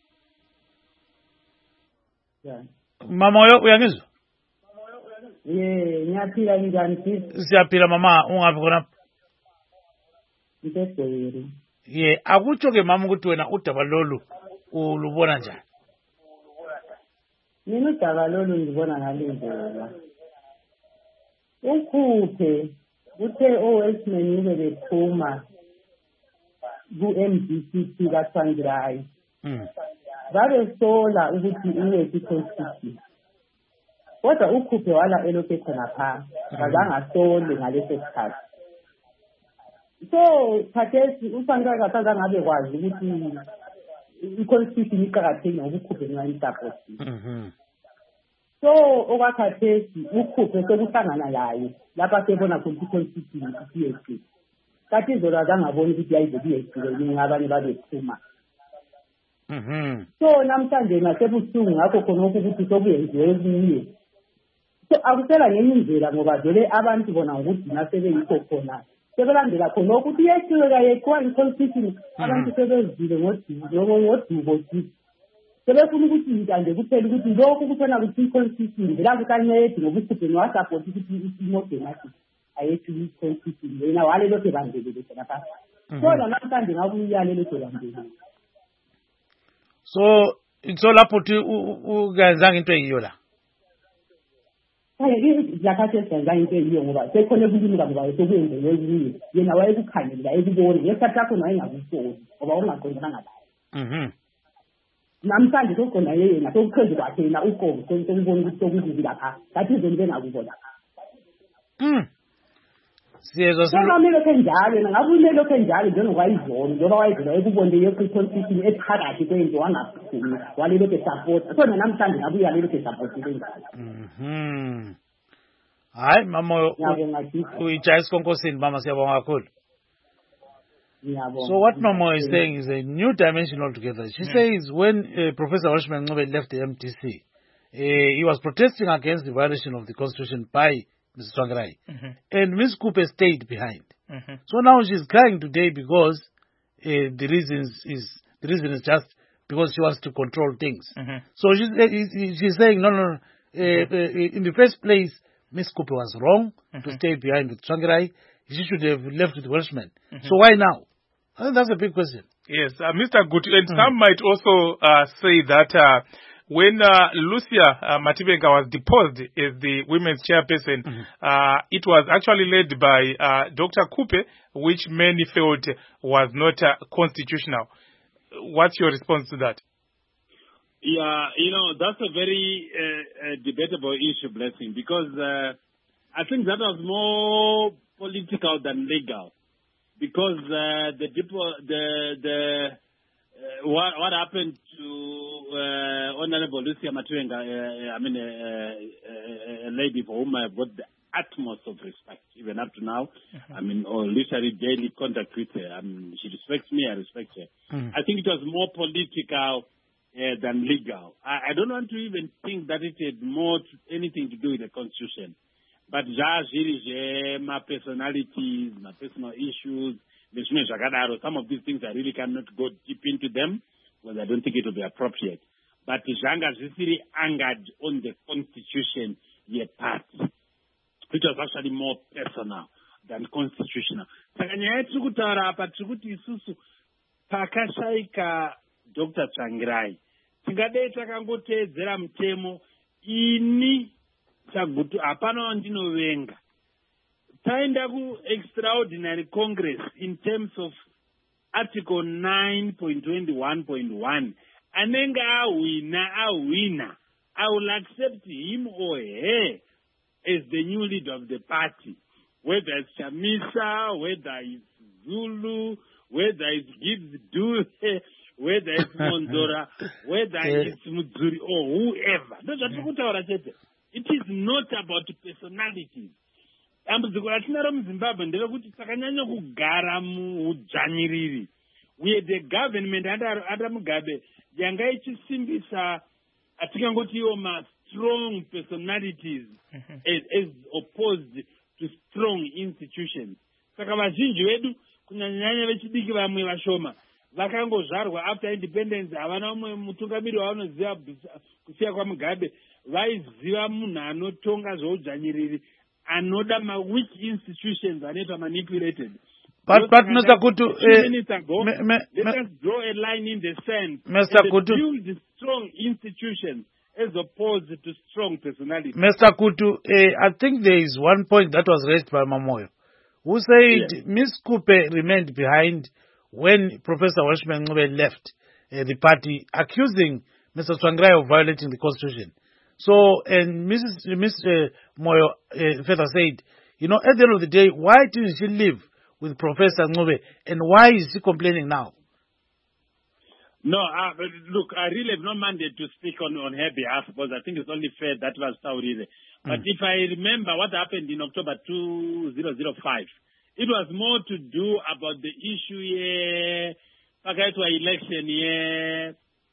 Mamoyo uyangizwa? Ngiyaphila njani? Siyaphila mama, ungapi khona? Ngibhekile. Akutsho ke mama ukuthi wena udaba lolu ulubona njani? Mina udaba lolu ngibona ngalindlela. Ukhuphe uthe oWestman ube bephuma ku-MDCT kaTsvangirai. babesola ukuthi uwethu i-constitution kodwa ukhuphe wala elokhu khona phansi kazangasole ngaleso sikhathi so khathesi uSankara kasaza ngabe kwazi ukuthi i-constitution iqakathekile ngokukhuphe ngeyiSupport so okwakhathesi ukhuphe sekuhlangana laye lapha sebona khona i-constitution isiyekile kathi izolo azangabona ukuthi yayizokuyehlule ngabanye babephuma so namhlanje nasebuhlungu ngakho khonokho ukuthi sokuyenziwe kuye so akusela ngenye indlela ngoba vele abantu bona ukuthi nasebeyikho khona sebelandela khonokho ukuthi yehlule kayeqiwa i-constitution abantu sebezile ngodubo sebefuna ukuthi intande kuphela ukuthi lokhu kuthona ukuthi i-constitution vela ukuthi ancede ngoba ukhuphe nowasapoti ukuthi imodemati ayethu i-constitution yena wale lokhu ebandelele khona phasi kodwa namhlanje ngakuyiyale lokhu ebandelele so lapho uthi ukenzanga into eyiyo la lakhathi esenzanga into eyiyo ngoba sekhona kulimi ngoba sekuyenzelwe kuye yena wayekukhangelela ekubona ngesikhathi sakho wayengakuboni ngoba ungaqondanga laye namhlanje sokhona yena sokuqhezi kwakhe yena uqobo sokubona ukuthi sokukubi lapha kathi izinto engakubona siyezwa sokamilokho enjalo ngakuyilokho enjalo njengokwayizona njengoba wayizona ekubonile yokuconstitution ephakathi kwento wangaphumi walelokho esapota sona namhlanje ngabuya lelokho esapoti kenjalo hayi mama uyijayisa konkosini mama siyabonga kakhulu. So what Mama is saying is a new dimension altogether. She says when Professor Welshman Ncube left the MTC, he was protesting against the violation of the constitution by Mr. Tsvangirai. And Ms. Kupe stayed behind. So now she's crying today because the reason is just because she wants to control things. So she's saying, no. In the first place, Ms. Kupe was wrong to stay behind with Tsvangirai. She should have left with Welshman. So why now? I think that's a big question. Yes, Mr. Guti, and some might also say that when Lucia Matibenga was deposed as the women's chairperson, it was actually led by Dr. Kupe, which many felt was not constitutional. What's your response to that? Yeah, that's a very debatable issue, Blessing, because I think that was more political than legal, because what happened to Honorable Lucia Matibenga, a lady for whom I have got the utmost of respect, even up to now. Or literally daily contact with her. She respects me, I respect her. I think it was more political than legal. I don't want to even think that it had anything to do with the Constitution. But my personalities, my personal issues, some of these things I really cannot go deep into them because I don't think it will be appropriate. But Zhanga Zisiri angered on the Constitution part, which was actually more personal than constitutional. Dr. Tsvangirai tingadei takangotedzera mutemo ini chagutu hapana ndinovenga taenda extraordinary congress in terms of article 9.21.1 anenge awina I will accept him or her as the new leader of the party, whether it's Chamisa, whether it's Zulu, whether it's Gibbs Due, whether it's Monzora, whether it's Mudzuri or whoever. It is not about personalities. We had the government under Mugabe, Yangai Simbisa, strong personalities as opposed to strong institutions. Vakangozvarwa after independence havana umwe mutungamiri wavanoziva kusiya kwaMugabe vaiziva munhu anotonga zveudzvanyiriri anoda weak institutions anoitwa manipulated. But Mr. Kutu, let us draw a line in the sand and build strong institutions as opposed to strong personalities. Mr. Kutu, I think there is one point that was raised by Mamoyo, who said Ms. Kupe remained behind when Professor Welshman Ncube left. the party, accusing Mr. Tsvangirai of violating the constitution. So, and Ms. Moyo further said, you know, at the end of the day, why didn't she live with Professor Ncube, and why is she complaining now? No, but look, I really have no mandate to speak on her behalf, because I think it's only fair that was Tauride. But if I remember what happened in October 2005, it was more to do about the issue here, pakatwa election here,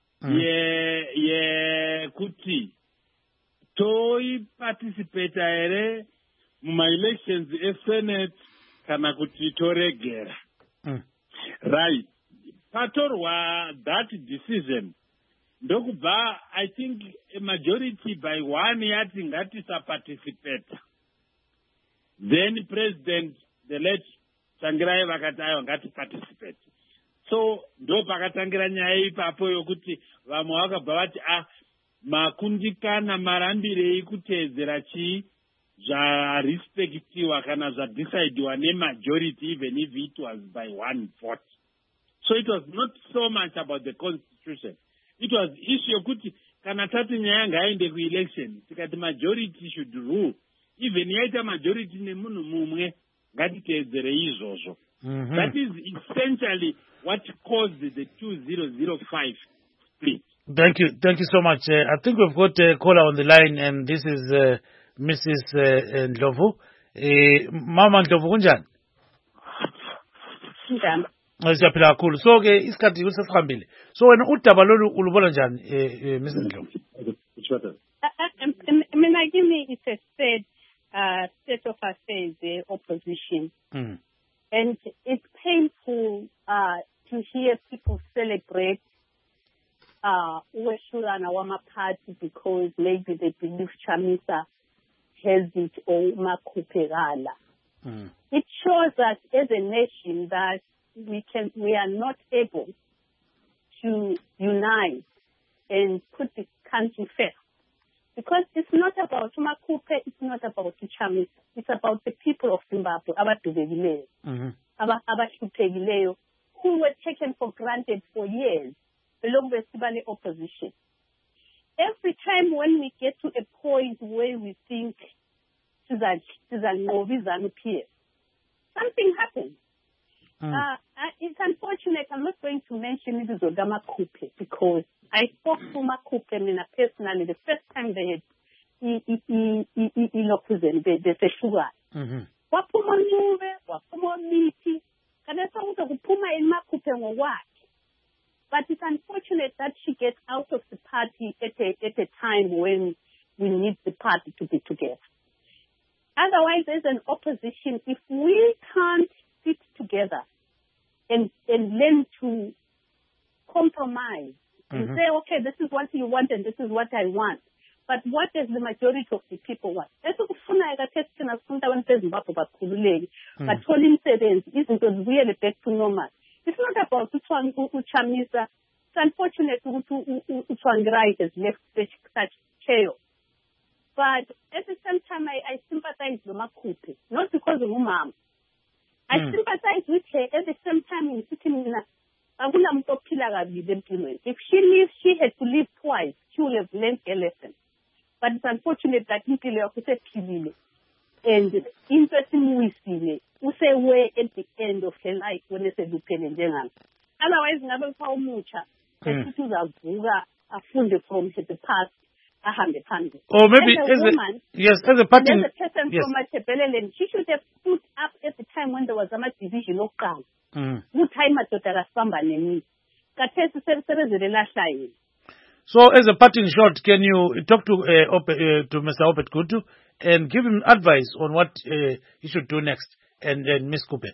kuti toi participate ere muma elections Senate kana kuti toregera. Right. Patorwa that decision. Ndokubva, I think a majority by one yati ngati sa participate. Then President, the late Tsvangirai vakatayo ngati participate. So, ndo pakatangira nyaya ipapo yokuti vamwe vakabva vati makundikana marambirei kuteedzera chii zvarespectiwa kana zvadecidiwa nemajority, even if it was by one vote. So it was not so much about the constitution. It was issue yokuti kana tati nyaya ngaende kuelection, tikati majority should rule. Even yaita majority nemunhu mumwe ngatiteedzere izvozvo. That is essentially what caused the 2005 split. Thank you so much. I think we've got a caller on the line, and this is Mrs. Ndlovu. Mama Ndlovu kunjani? Njani. Siyaphila kakhulu. So ke isikhathi kusesihambile. So wena udaba lolu ulubona njani Mrs. Ndlovu? Mina kimi it's a state of affairs, opposition. And it's painful to hear people celebrate Uwesulana Wama party because maybe they believe Chamisa has it or Makupegala. It shows us as a nation that we are not able to unite and put the country first. Because it's not about Makupe, it's not about Chamisa. It's about the people of Zimbabwe, who were taken for granted for years, along with the opposition. Every time when we get to a point where we think something happens. It's unfortunate. I'm not going to mention it as Makupe because I spoke to Makupe personally the first time they had the sugar. Wapuma Ncube, wapuma Miti, kanesa kupuma in Makupe ngowakhe. But it's unfortunate that she gets out of the party at a time when we need the party to be together. Otherwise, as an opposition, if we can't sit together and learn to compromise and say, okay, this is what you want and this is what I want. But what does the majority of the people want? But isn't really back to normal. It's not about Chamisa. It's unfortunate Tsvangirai has left such chaos. But at the same time, I sympathize with Makupe, not because of Umam. I sympathize with her at the same time in sitting in if she leaves, she had to leave twice. She would have learned a lesson. But it's unfortunate that and interesting we see say where at the end of her life when they said otherwise never found mucha from the past. Or maybe as a woman, as a party, there's a person from Matabeleland. She should have stood up at the time when there was a division of ground. So, as a parting shot, can you talk to Mr. Obed Kutu and give him advice on what he should do next, and Ms. Kupe?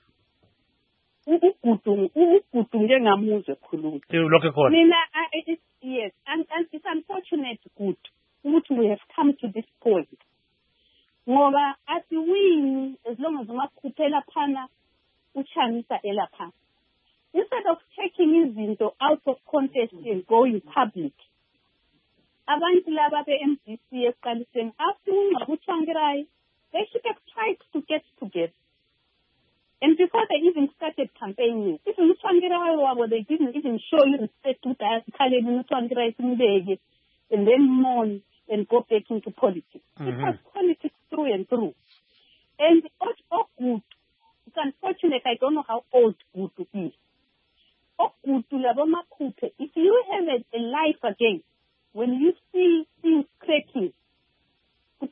Yes, and it's unfortunate we have come to this point. As we, as long as Makupela Pana, Uchamisa Elapa, instead of taking Izinto out of context and going public, abantu laba be-MDC eqaliseni after Tsvangirai, they should have tried to get together. And before they even started campaigning, even they didn't even show you respect to the and then mourn and go back into politics. It was politics through and through. And it's unfortunate, I don't know how old Gutu is. If you have a life again, when you see things cracking, he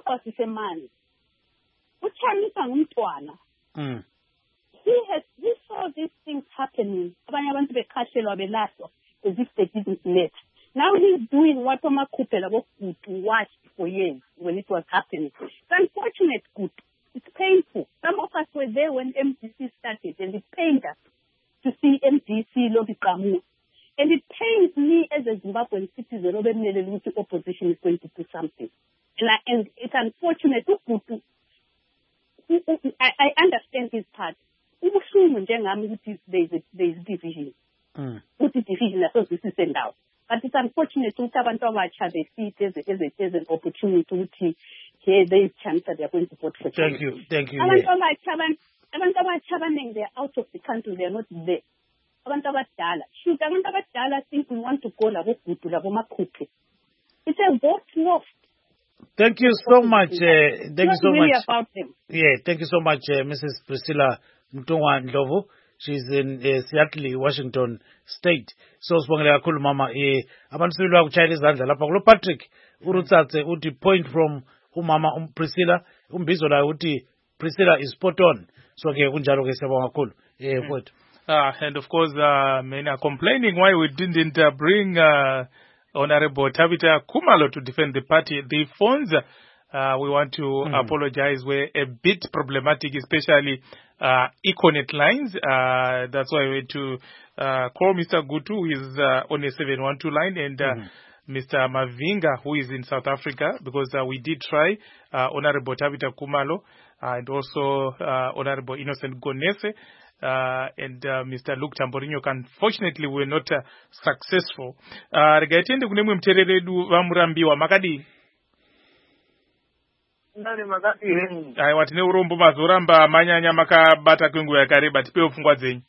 saw these things happening. As if they didn't let. Now he's doing what Omakupe watched for years when it was happening. It's unfortunate, good. It's painful. Some of us were there when MDC started, and it pained us to see MDC lobby Kamu. And it pains me as a Zimbabwean citizen, the opposition is going to do something. And it's unfortunate. I understand his part. There is division. Division association now. But it's unfortunate to they see it as an opportunity to here there's chance that they're going to vote for. Thank you. They're out of the country, they're not there. Should think we want to go it's a vote lost. Thank you so much. Thank you so much. About them. Yeah, thank you so much, Mrs. Priscilla Mtungwa Ndlovu. She's in Seattle, Washington State. So sibongela kakhulu mama abantu sibili bakuchayela izandla lapha kulo Patrick urutsatse uthi point from umama Priscilla umbizo la uthi Priscilla is spot on. So ke kunjalo ke siyabonga kakhulu futhi. And of course many are complaining why we didn't bring Honorable Tabitha Kumalo to defend the party. The phones we want to apologize were a bit problematic, especially Econet lines. That's why we had to call Mr. Gutu, who is on a 712 line, and Mr. Mavinga, who is in South Africa, because we did try Honorable Tabitha Kumalo and also Honorable Innocent Gonese and Mr. Luke Tamborinho. Unfortunately, we were not successful. Regaitende kunemwe mtereredu vamurambiwa makadi. Aiwa tine urombo mazoramba manyanya makabata kwenguva yakareba, tipewo pfungwa dzenyu.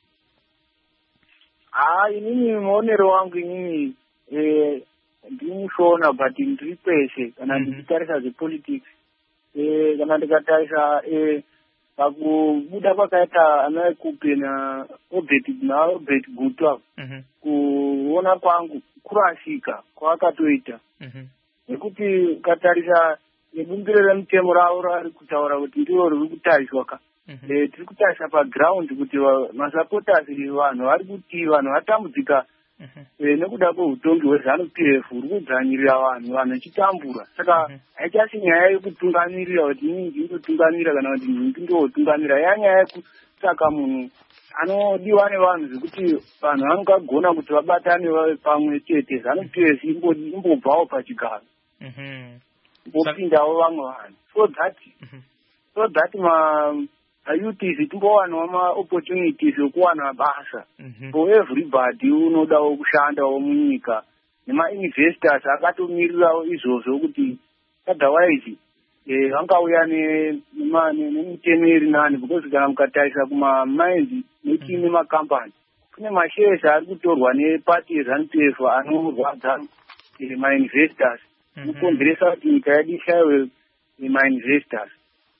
Inini muonero wangu inini ndinoshona but ndiri peshe kana ndichitarisa zvepolitics kana ndikatarisa pakubuda kwakaita ana Kupe na Obert Gutu kuona kwangu kurashika kwakatoita nekuti ukatarisa nebumbiro remutemo ravo rari kutaura kuti ndiro riri kutariswa tiri kutarisa paground kuti masupporters vanhu vari kuti vanhu vatambudzika nekuda kweutongi hweZANU-PF uri kudzvanyirira vanhu vachitambura. Saka haichasi nyaya yekutungamirira kuti inini ndindotungamira kana kuti ndingi ndotungamira, yanyaya yekutsvaka munhu anodiwa nevanhu zvekuti vanhu vangagona kuti vabatane pamwe chete. ZANU-PF imbobvawo pachigaro bopindawo vamwe vanhu so that youths timbowanawo ma-opportunities okuwana mabasa for everybody unodawo kushandawo munyika, nema-investors akatomirirawo izvozvo kuti otherwise vangauya nemitemeri nani, because kana mukatarisa kuma-mines nemacompany kune mashares ari kutorwa nepati yeZANU-PF anorwadza ma-investors kukonzeresa kuti nyika yedu ishayiwe ma-investors.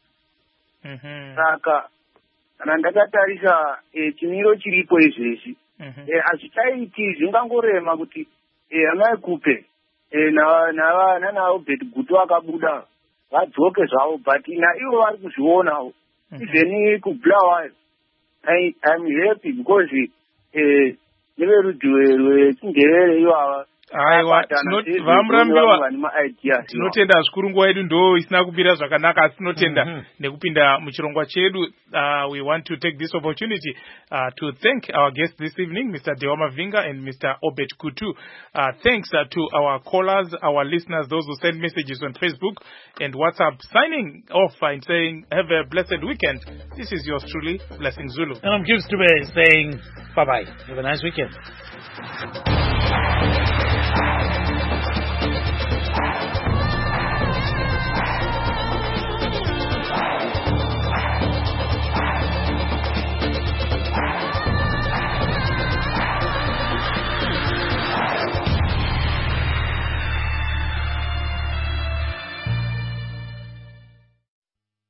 Saka kana ndakatarisa chimiro chiripo izvezvi hazvichaiti zvingangorema kuti ana Kupe nana Obert Gutu akabuda vadzoke zvavo, but naivo vari kuzvionawo even kubulawayo. I'm happy because neverudzi rwechindevere ivava aiwa vamurambiwa tinotenda zvikuru nguva yedu ndo isina kupira zvakanaka, asi tinotenda nekupinda muchirongwa chedu. We want to take this opportunity to thank our guests this evening, Mr. Dewa Mavinga and Mr. Obert Gutu. Thanks to our callers, our listeners, those who send messages on Facebook and WhatsApp, signing off and saying have a blessed weekend. This is yours truly, Blessing Zulu, and I'm Gibbs Dube saying bye-bye. Have a nice weekend.